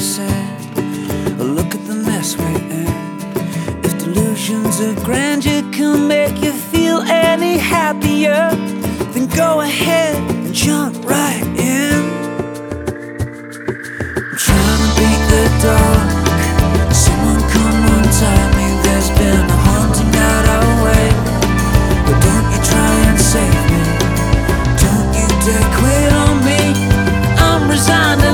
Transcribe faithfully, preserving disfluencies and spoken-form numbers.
sad. Look at the mess we're in. If delusions of grandeur can make you feel any happier, then go ahead and jump right in.